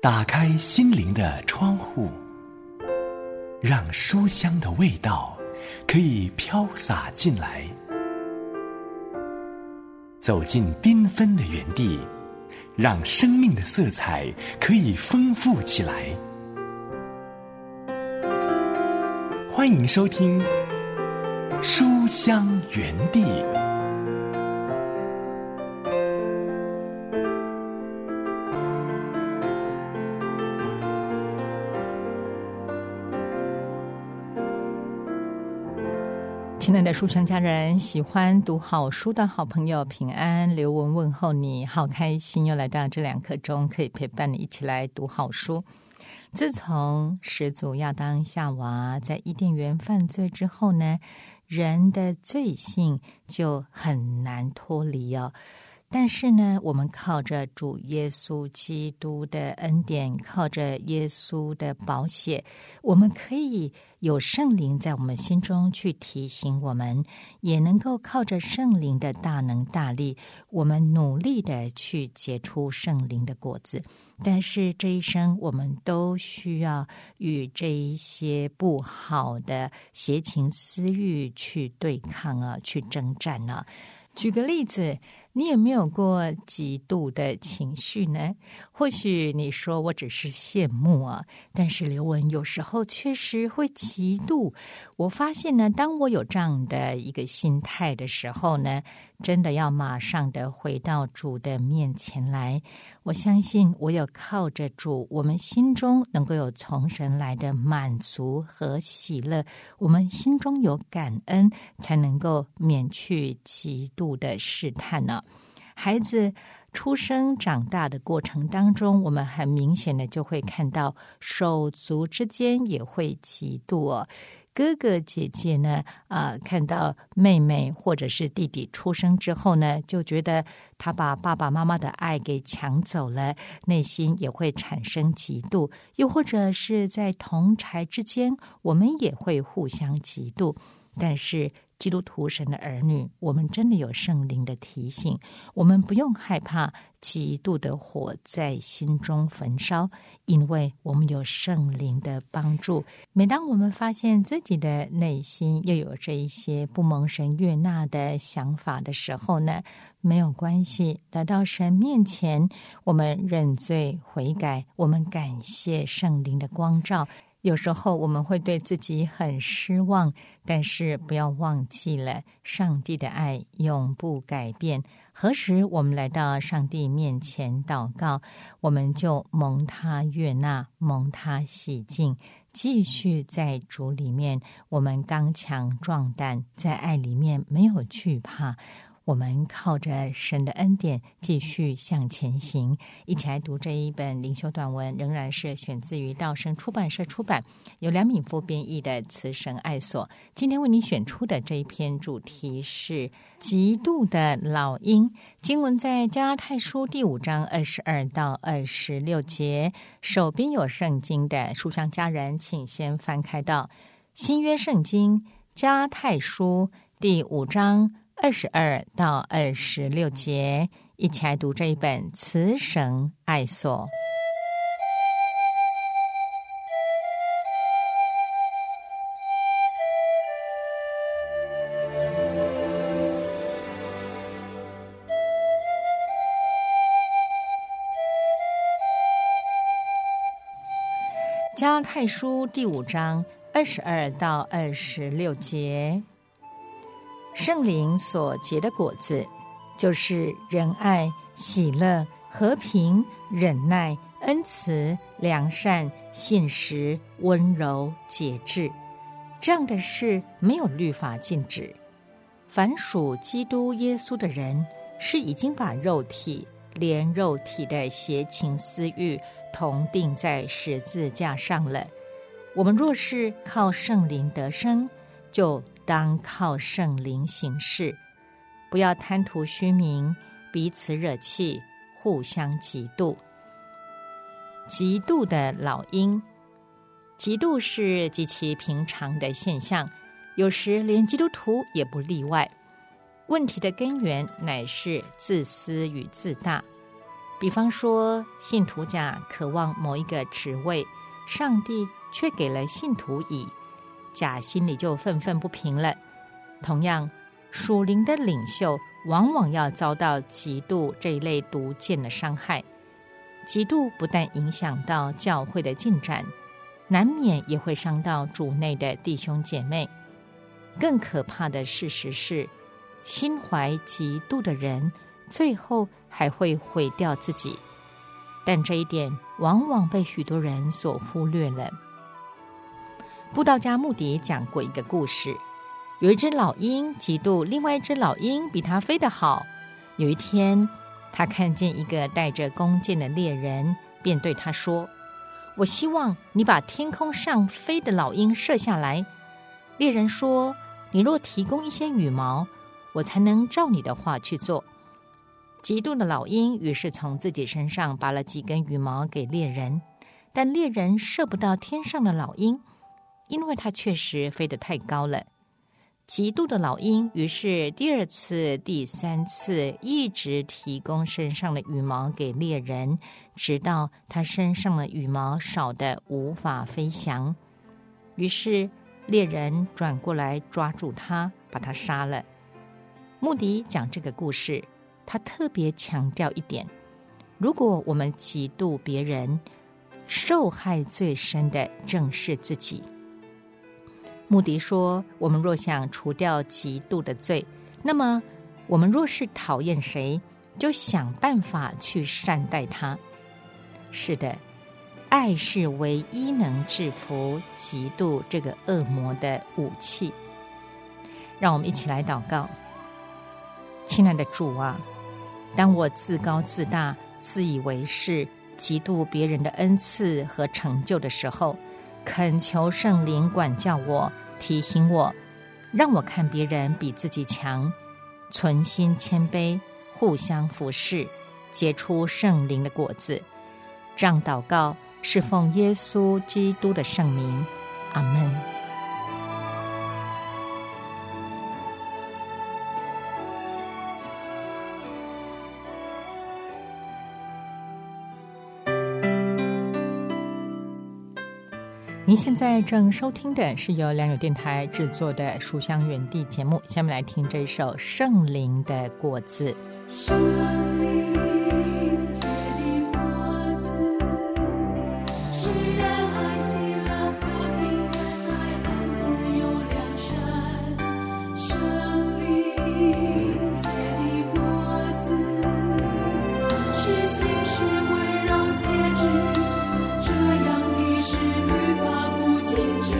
打开心灵的窗户，让书香的味道可以飘洒进来，走进缤纷的园地，让生命的色彩可以丰富起来。欢迎收听书香园地。 亲爱的书香家人，喜欢读好书的好朋友平安，刘文问候你，好开心又来到这2刻钟，可以陪伴你一起来读好书。自从始祖亚当夏娃在伊甸园犯罪之后呢，人的罪性就很难脱离哦。但是呢，我们靠着主耶稣基督的恩典，靠着耶稣的宝血，我们可以有圣灵在我们心中去提醒我们，也能够靠着圣灵的大能大力，我们努力的去结出圣灵的果子。但是这一生我们都需要与这一些不好的邪情私欲去对抗啊，去征战啊。举个例子，你有没有过嫉妒的情绪呢？或许你说我只是羡慕啊，但是刘文有时候确实会嫉妒。我发现呢，当我有这样的一个心态的时候呢，真的要马上的回到主的面前来。我相信我有靠着主，我们心中能够有从神来的满足和喜乐，我们心中有感恩，才能够免去嫉妒的试探呢。孩子出生长大的过程当中，我们很明显的就会看到手足之间也会嫉妒哦。哥哥姐姐呢，看到妹妹或者是弟弟出生之后呢，就觉得他把爸爸妈妈的爱给抢走了，内心也会产生嫉妒。又或者是在同儕之间，我们也会互相嫉妒。但是基督徒神的儿女，我们真的有圣灵的提醒，我们不用害怕嫉妒的火在心中焚烧，因为我们有圣灵的帮助。每当我们发现自己的内心又有这一些不蒙神悦纳的想法的时候呢，没有关系，来到神面前，我们认罪悔改，我们感谢圣灵的光照。有时候我们会对自己很失望，但是不要忘记了上帝的爱永不改变。何时我们来到上帝面前祷告，我们就蒙他悦纳，蒙他洗净，继续在主里面，我们刚强壮胆，在爱里面没有惧怕。我们靠着神的恩典继续向前行。一起来读这一本灵修短文，仍然是选自于道生出版社出版，由梁敏夫编译的《慈神爱所》。今天为你选出的这一篇主题是嫉妒的老鹰。经文在加拉太书第5章22到26节。手边有圣经的书香家人，请先翻开到新约圣经加拉太书第5章22到26节，一起来读这一本《慈神爱所》。加拉太书第5章22到26节。圣灵所结的果子，就是仁爱、喜乐、和平、忍耐、恩慈、良善、信实、温柔、节制。这样的事没有律法禁止。凡属基督耶稣的人，是已经把肉体连肉体的邪情私欲同钉在十字架上了。我们若是靠圣灵得生，就当靠圣灵行事，不要贪图虚名，彼此惹气，互相嫉妒。嫉妒的老鹰，嫉妒是极其平常的现象，有时连基督徒也不例外。问题的根源乃是自私与自大。 比方说，信徒甲渴望某一个职位，上帝却给了信徒乙，甲心里就愤愤不平了。同样，属灵的领袖往往要遭到嫉妒这一类毒箭的伤害。嫉妒不但影响到教会的进展，难免也会伤到主内的弟兄姐妹。更可怕的事实是，心怀嫉妒的人最后还会毁掉自己，但这一点往往被许多人所忽略了。布道家穆迪讲过一个故事，有一只老鹰嫉妒另外一只老鹰比它飞得好。有一天，他看见一个带着弓箭的猎人，便对他说：“我希望你把天空上飞的老鹰射下来。”猎人说：“你若提供一些羽毛，我才能照你的话去做。”嫉妒的老鹰于是从自己身上拔了几根羽毛给猎人，但猎人射不到天上的老鹰，因为它确实飞得太高了。嫉妒的老鹰于是第二次、第三次一直提供身上的羽毛给猎人，直到他身上的羽毛少得无法飞翔。于是猎人转过来抓住他，把他杀了。穆迪讲这个故事，他特别强调一点：如果我们嫉妒别人，受害最深的正是自己。穆迪说，我们若想除掉嫉妒的罪，那么我们若是讨厌谁，就想办法去善待他。是的，爱是唯一能制服嫉妒这个恶魔的武器。让我们一起来祷告。亲爱的主啊，当我自高自大、自以为是、嫉妒别人的恩赐和成就的时候，恳求圣灵管教我，提醒我，让我看别人比自己强，存心谦卑，互相服侍，结出圣灵的果子。这样祷告是奉耶稣基督的圣名，阿们。您现在正收听的是由良友电台制作的《书香园地》节目，下面来听这一首《圣灵的果子》。 圣灵结的果子，是仁爱、喜乐、和平、仁爱、恩慈、有良善。圣灵结的果子，是心是温柔节制，这样的是律法不禁止。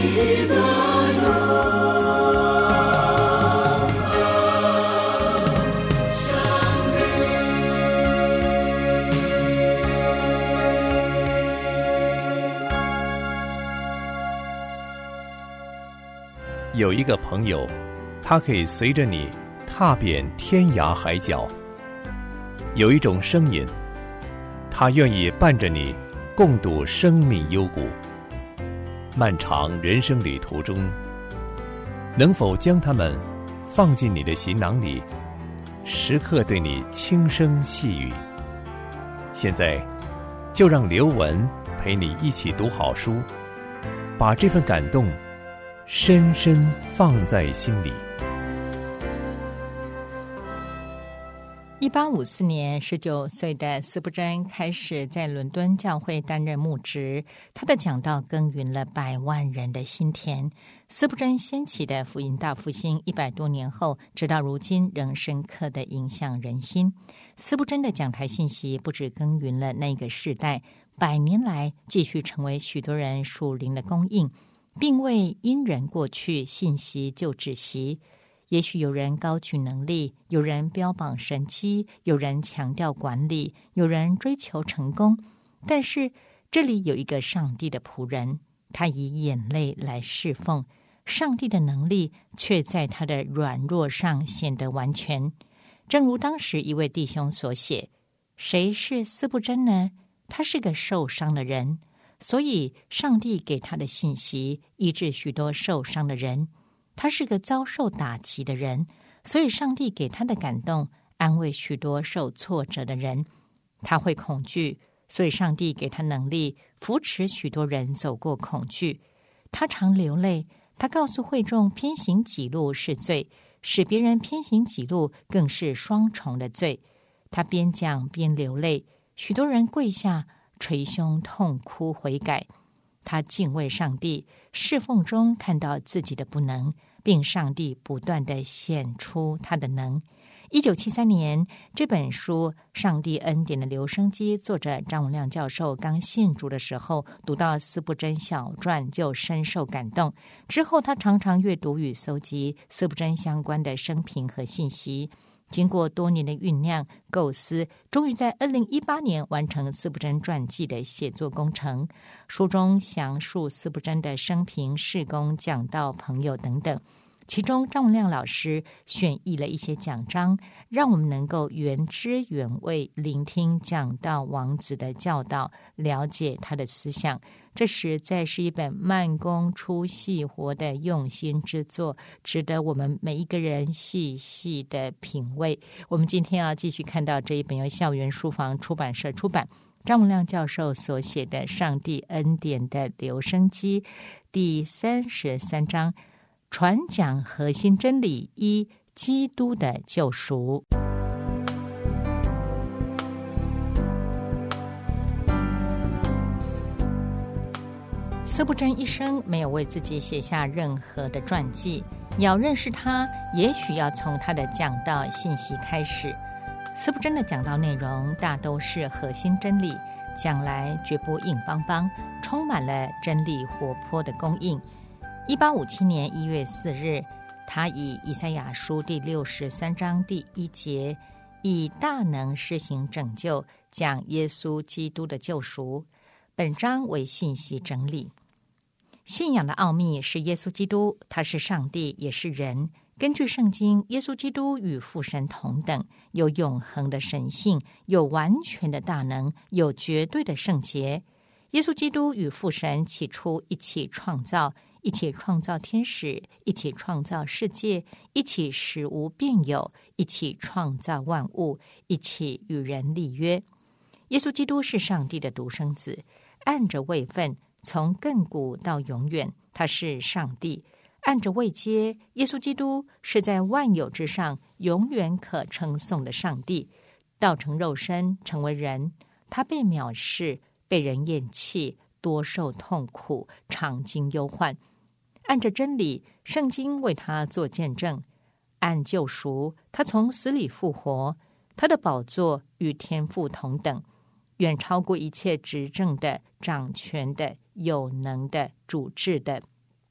有一个朋友，他可以随着你踏遍天涯海角；有一种声音，他愿意伴着你共度生命幽谷。漫长人生旅途中，能否将他们放进你的行囊里，时刻对你轻声细语？现在，就让刘文陪你一起读好书，把这份感动深深放在心里。 1854年，19岁的司布真开始在伦敦教会担任牧职，他的讲道耕耘了100万人的心田。司布真掀起的福音大复兴100多年后，直到如今仍深刻地影响人心。司布真的讲台信息不只耕耘了那个世代，100年来继续成为许多人属灵的供应，并未因人过去，信息就止息。也许有人高举能力，有人标榜神迹，有人强调管理，有人追求成功，但是这里有一个上帝的仆人，他以眼泪来侍奉，上帝的能力却在他的软弱上显得完全。正如当时一位弟兄所写，谁是司布真呢？他是个受伤的人，所以上帝给他的信息医治许多受伤的人。他是个遭受打击的人，所以上帝给他的感动安慰许多受挫折的人。他会恐惧，所以上帝给他能力扶持许多人走过恐惧。他常流泪，他告诉会众偏行己路是罪，使别人偏行己路更是双重的罪。他边讲边流泪，许多人跪下捶胸痛哭悔改。他敬畏上帝，侍奉中看到自己的不能，并上帝不断地显出他的能。1973年，这本书《上帝恩典的留声机》作者张文亮教授刚信主的时候，读到司布真小传就深受感动。之后他常常阅读与搜集司布真相关的生平和信息。经过多年的酝酿构思，终于在2018年完成司布真传记的写作工程。书中详述司布真的生平、事工、讲道、朋友等等。其中张文亮老师选译了一些讲章，让我们能够原汁原味聆听讲道王子的教导，了解他的思想。这实在是一本慢工出细活的用心之作，值得我们每一个人细细的品味。我们今天要继续看到这一本由校园书房出版社出版，张文亮教授所写的《上帝恩典的留声机》第33章，传讲核心真理1：基督的救赎。司布真一生没有为自己写下任何的传记，要认识他，也许要从他的讲道信息开始。司布真的讲道内容大都是核心真理，讲来绝不硬邦邦，充满了真理活泼的供应。1857年1月4日，他以以赛亚书第63章第1节，以大能施行拯救，讲耶稣基督的救赎。本章为信息整理。信仰的奥秘是耶稣基督，他是上帝也是人。根据圣经，耶稣基督与父神同等，有永恒的神性，有完全的大能，有绝对的圣洁。耶稣基督与父神起初一起创造天使，一起创造世界，一起使无变有，一起创造万物，一起与人立约。耶稣基督是上帝的独生子，按着位分，从亘古到永远，他是上帝。按着位阶，耶稣基督是在万有之上永远可称颂的上帝，道成肉身，成为人。他被藐视，被人厌弃，多受痛苦，常经忧患。按着真理，圣经为他做见证；按救赎，他从死里复活。他的宝座与天父同等，远超过一切执政的、掌权的、有能的、主治的。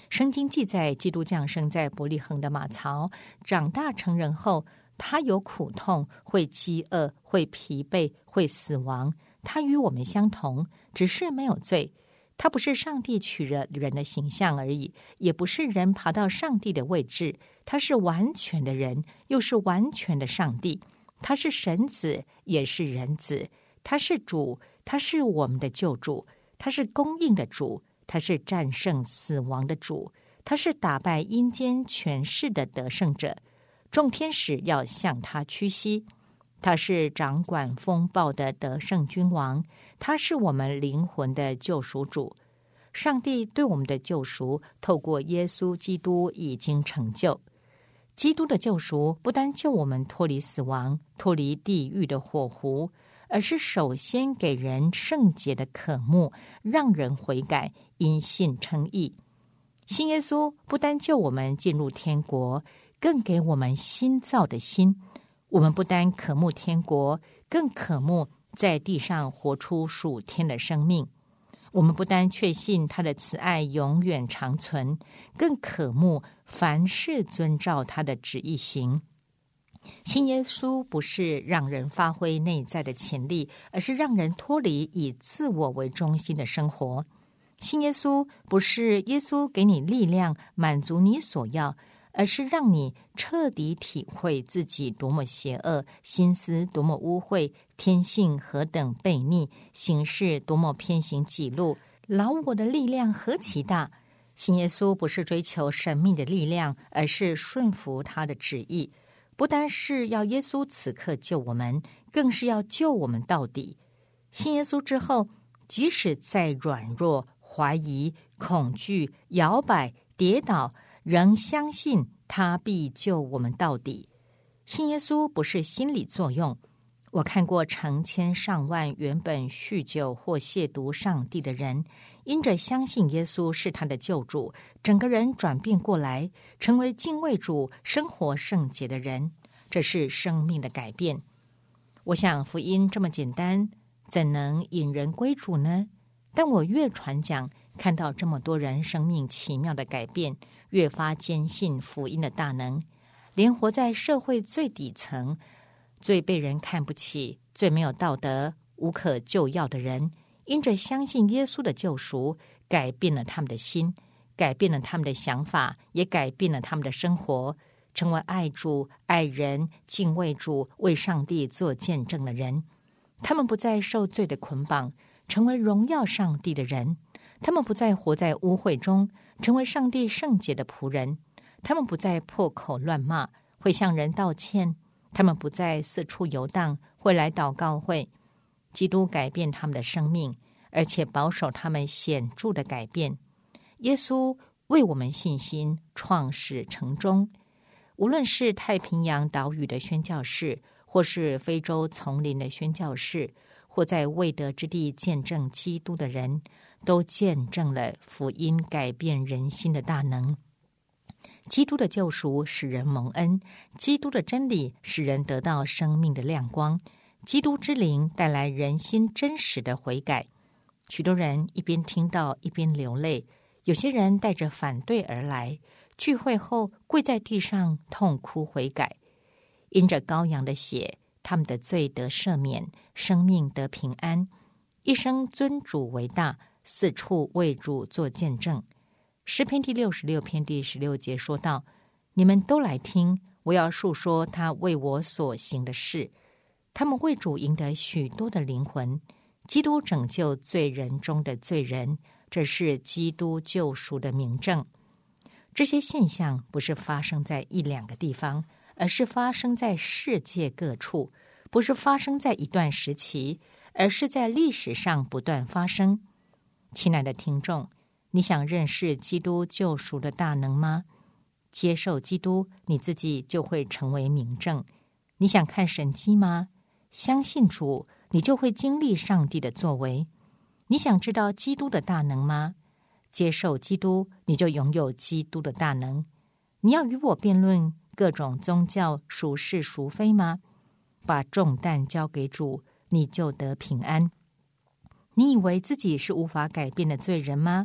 圣经记载，基督降生在伯利恒的马槽，长大成人后，他有苦痛，会饥饿，会疲惫，会死亡。他与我们相同，只是没有罪。他不是上帝取了人的形象而已，也不是人爬到上帝的位置。他是完全的人，又是完全的上帝。他是神子，也是人子。他是主，他是我们的救主。他是供应的主，他是战胜死亡的主，他是打败阴间权势的得胜者。众天使要向他屈膝。他是掌管风暴的得胜君王，他是我们灵魂的救赎主。上帝对我们的救赎，透过耶稣基督已经成就。基督的救赎不单救我们脱离死亡，脱离地狱的火湖，而是首先给人圣洁的渴慕，让人悔改，因信称义。信耶稣不单救我们进入天国，更给我们新造的心。我们不单渴慕天国，更渴慕在地上活出属天的生命。我们不单确信他的慈爱永远长存，更渴慕凡事遵照他的旨意行。信耶稣不是让人发挥内在的潜力，而是让人脱离以自我为中心的生活。信耶稣不是耶稣给你力量满足你所要，而是让你彻底体会自己多么邪恶，心思多么污秽，天性何等悖逆，行事多么偏行己路，老我的力量何其大。信耶稣不是追求神秘的力量，而是顺服他的旨意。不单是要耶稣此刻救我们，更是要救我们到底。信耶稣之后，即使再软弱、怀疑、恐惧、摇摆、跌倒，仍相信他必救我们到底。信耶稣不是心理作用。我看过成千上万原本酗酒或亵渎上帝的人，因着相信耶稣是他的救主，整个人转变过来，成为敬畏主、生活圣洁的人。这是生命的改变。我想福音这么简单，怎能引人归主呢？但我越传讲，看到这么多人生命奇妙的改变，越发坚信福音的大能。连活在社会最底层、最被人看不起、最没有道德、无可救药的人，因着相信耶稣的救赎，改变了他们的心，改变了他们的想法，也改变了他们的生活，成为爱主、爱人、敬畏主、为上帝做见证的人。他们不再受罪的捆绑，成为荣耀上帝的人。他们不再活在污秽中，成为上帝圣洁的仆人。他们不再破口乱骂，会向人道歉。他们不再四处游荡，会来祷告会。基督改变他们的生命，而且保守他们显著的改变。耶稣为我们信心创始成终。无论是太平洋岛屿的宣教士，或是非洲丛林的宣教士，或在未得之地见证基督的人，都见证了福音改变人心的大能。基督的救赎使人蒙恩，基督的真理使人得到生命的亮光，基督之灵带来人心真实的悔改。许多人一边听到一边流泪，有些人带着反对而来，聚会后跪在地上痛哭悔改。因着羔羊的血，他们的罪得赦免，生命得平安，一生尊主为大，四处为主做见证。诗篇第66篇第16节说道：你们都来听，我要述说他为我所行的事。他们为主赢得许多的灵魂，基督拯救罪人中的罪人，这是基督救赎的明证。这些现象不是发生在一两个地方，而是发生在世界各处，不是发生在一段时期，而是在历史上不断发生。亲爱的听众，你想认识基督救赎的大能吗？接受基督，你自己就会成为明证。你想看神迹吗？相信主，你就会经历上帝的作为。你想知道基督的大能吗？接受基督，你就拥有基督的大能。你要与我辩论各种宗教孰是孰非吗？把重担交给主，你就得平安。你以为自己是无法改变的罪人吗？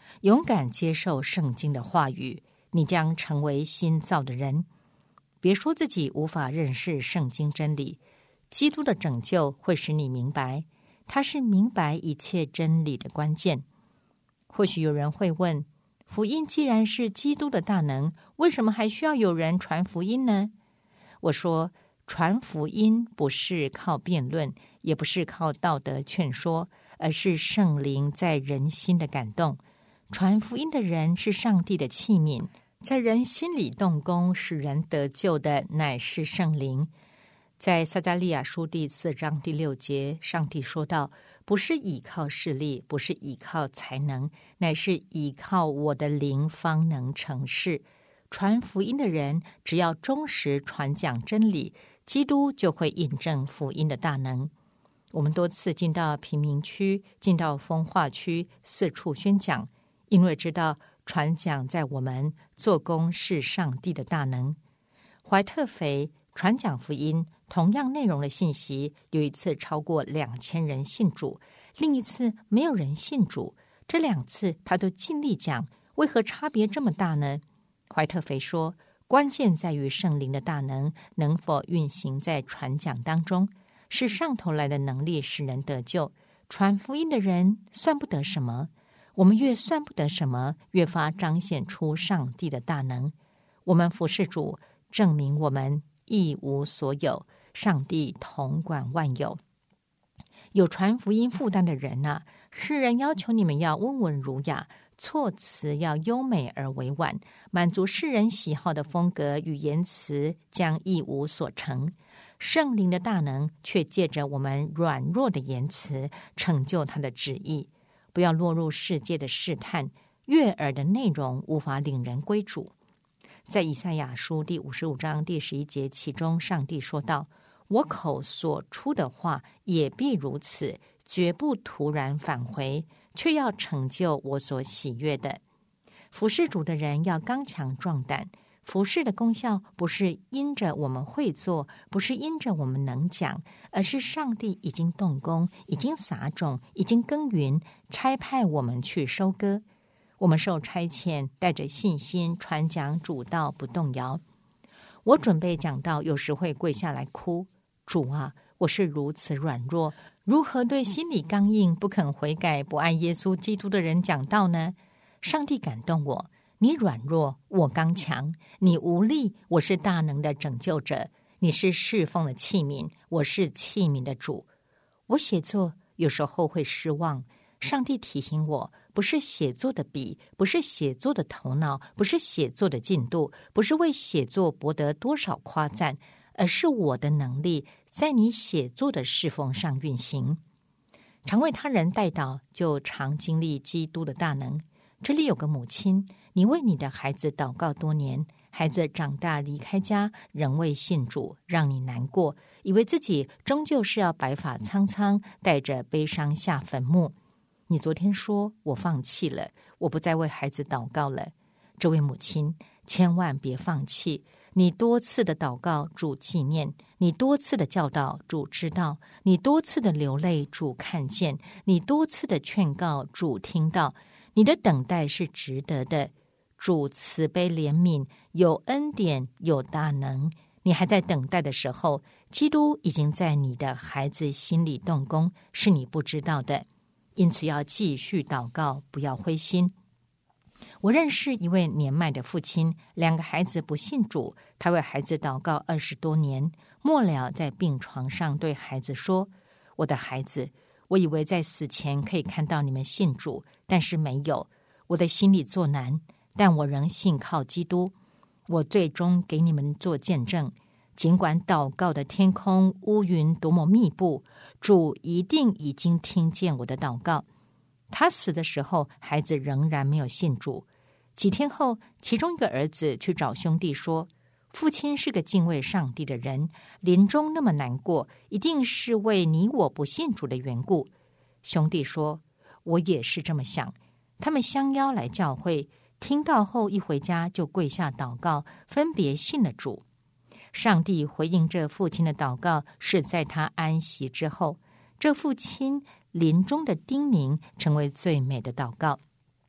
勇敢接受圣经的话语，你将成为新造的人。别说自己无法认识圣经真理，基督的拯救会使你明白，他是明白一切真理的关键。或许有人会问，福音既然是基督的大能，为什么还需要有人传福音呢？我说，传福音不是靠辩论，也不是靠道德劝说，而是圣灵在人心的感动。传福音的人是上帝的器皿，在人心里动工，使人得救的乃是圣灵。在撒迦利亚书第4章第6节，上帝说道，不是倚靠势力，不是倚靠才能，乃是倚靠我的灵方能成事。传福音的人只要忠实传讲真理，基督就会印证福音的大能。我们多次进到贫民区，进到风化区，四处宣讲，因为知道传讲在我们，做工是上帝的大能。怀特肥传讲福音，同样内容的信息，有一次超过2000人信主，另一次没有人信主。这2次他都尽力讲，为何差别这么大呢？怀特肥说，关键在于圣灵的大能能否运行在传讲当中，是上头来的能力使人得救。传福音的人算不得什么，我们越算不得什么，越发彰显出上帝的大能。我们服侍主，证明我们一无所有，上帝统管万有。有传福音负担的人啊，世人要求你们要温文儒雅，措辞要优美而委婉，满足世人喜好的风格与言辞将一无所成。圣灵的大能却借着我们软弱的言辞成就他的旨意。不要落入世界的试探，悦耳的内容无法领人归主。在以赛亚书第55章第11节，其中上帝说道，我口所出的话也必如此，绝不突然返回，却要成就我所喜悦的。服侍主的人要刚强壮胆，服侍的功效不是因着我们会做，不是因着我们能讲，而是上帝已经动工，已经撒种，已经耕耘，差派我们去收割。我们受差遣，带着信心传讲主道，不动摇。我准备讲道，有时会跪下来哭，主啊，我是如此软弱，如何对心里刚硬、不肯悔改、不爱耶稣基督的人讲道呢？上帝感动我，你软弱，我刚强；你无力，我是大能的拯救者；你是侍奉的器皿，我是器皿的主。我写作有时候会失望，上帝提醒我，不是写作的笔，不是写作的头脑，不是写作的进度，不是为写作博得多少夸赞，而是我的能力在你写作的侍奉上运行。常为他人代祷，就常经历基督的大能。这里有个母亲，你为你的孩子祷告多年，孩子长大离开家，仍未信主，让你难过，以为自己终究是要白发苍苍，带着悲伤下坟墓。你昨天说，我放弃了，我不再为孩子祷告了。这位母亲，千万别放弃。你多次的祷告，主纪念；你多次的教导，主知道；你多次的流泪，主看见；你多次的劝告，主听到。你的等待是值得的，主慈悲怜悯，有恩典，有大能。你还在等待的时候，基督已经在你的孩子心里动工，是你不知道的。因此要继续祷告，不要灰心。我认识一位年迈的父亲，2个孩子不信主，他为孩子祷告20多年，末了在病床上对孩子说，我的孩子，我以为在死前可以看到你们信主，但是没有，我的心里作难，但我仍信靠基督。我最终给你们做见证，尽管祷告的天空乌云多么密布，主一定已经听见我的祷告。他死的时候，孩子仍然没有信主。几天后，其中一个儿子去找兄弟说，父亲是个敬畏上帝的人，临终那么难过，一定是为你我不信主的缘故。兄弟说，我也是这么想。他们相邀来教会，听到后一回家就跪下祷告，分别信了主。上帝回应这父亲的祷告，是在他安息之后。这父亲临终的叮咛成为最美的祷告。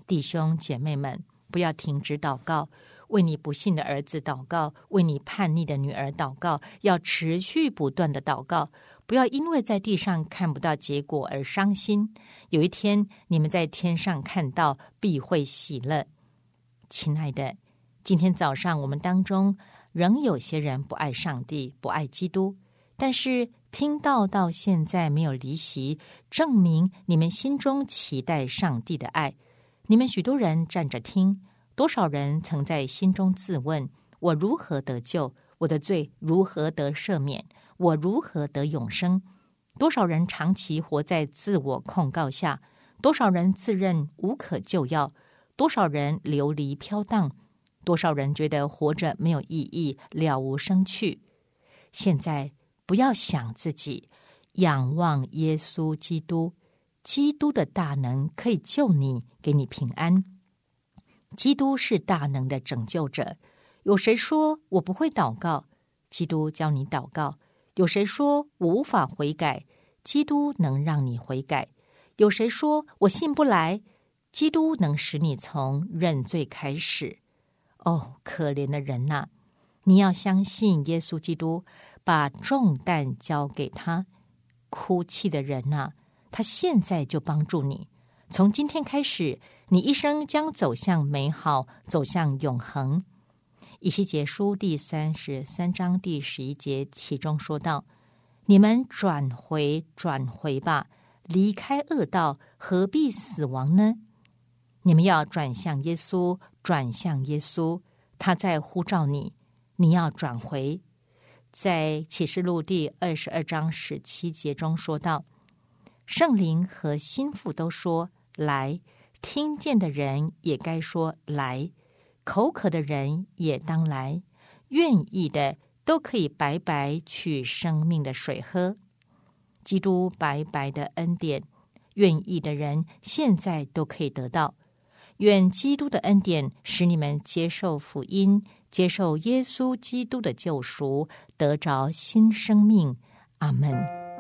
弟兄姐妹们，不要停止祷告，为你不幸的儿子祷告，为你叛逆的女儿祷告，要持续不断的祷告，不要因为在地上看不到结果而伤心，有一天你们在天上看到，必会喜乐。亲爱的，今天早上我们当中仍有些人不爱上帝，不爱基督，但是听到现在没有离席，证明你们心中期待上帝的爱。你们许多人站着听，多少人曾在心中自问，我如何得救？我的罪如何得赦免？我如何得永生？多少人长期活在自我控告下？多少人自认无可救药？多少人流离飘荡？多少人觉得活着没有意义，了无生趣？现在不要想自己，仰望耶稣基督，基督的大能可以救你，给你平安。基督是大能的拯救者。有谁说我不会祷告？基督教你祷告。有谁说我无法悔改？基督能让你悔改。有谁说我信不来？基督能使你从认罪开始。哦，可怜的人啊，你要相信耶稣基督，把重担交给他。哭泣的人啊，他现在就帮助你。从今天开始，你一生将走向美好，走向永恒。以西结书第33章第11节其中说道：你们转回吧，离开恶道，何必死亡呢？你们要转向耶稣，转向耶稣，他在呼召你，你要转回。在启示录第22章17节中说道：圣灵和心腹都说来，听见的人也该说来，口渴的人也当来，愿意的都可以白白取生命的水喝。基督白白的恩典，愿意的人现在都可以得到。愿基督的恩典使你们接受福音，接受耶稣基督的救赎，得着新生命。阿们。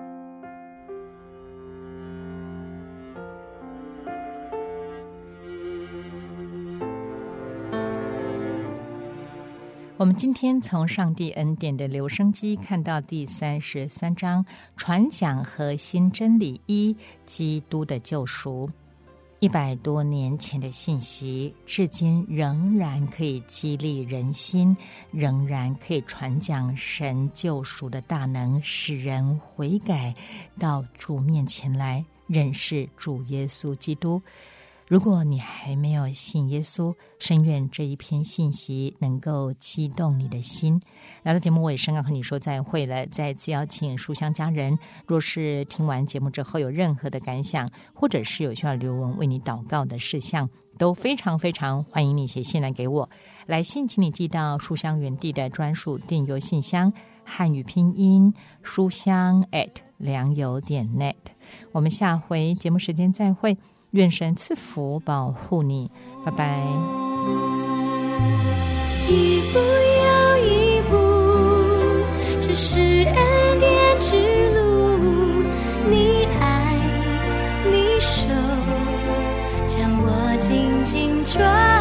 我们今天从上帝恩典的留声机看到第33章，传讲核心真理1，基督的救赎。100多年前的信息，至今仍然可以激励人心，仍然可以传讲神救赎的大能，使人悔改到主面前来，认识主耶稣基督。如果你还没有信耶稣，深愿这一篇信息能够激动你的心。来到节目尾声，要和你说再会了。再次邀请书香家人，若是听完节目之后有任何的感想，或者是有需要留文为你祷告的事项，都非常非常欢迎你写信来给我。来信请你寄到书香园地的专属电邮信箱，汉语拼音书香@良友.net。我们下回节目时间再会，愿神赐福保护你，拜拜。 一步又一步，这是恩典之路，你爱你手，将我紧紧抓